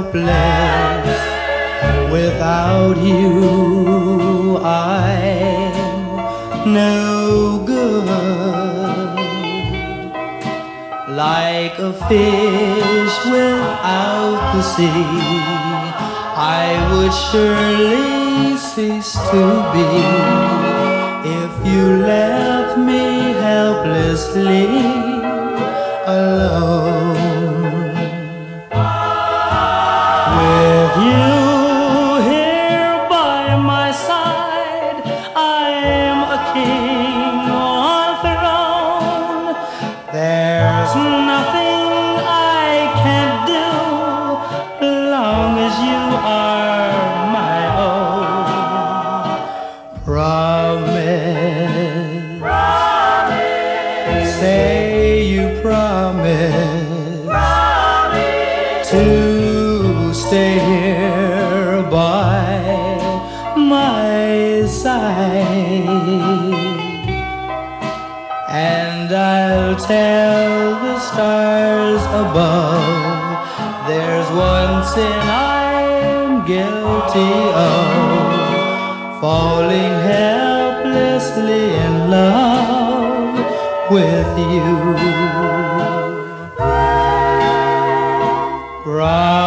helpless. Without you, I'm no good. Like a fish without the sea, I would surely cease to be if you left me helplessly alone. With you here by my side, I am a king on a throne. There's nothing I can't do long as you are my own. Promise, promise. Say you promise to stay here by my side, and I'll tell the stars above there's one sin I'm guilty of, falling helplessly in love with you.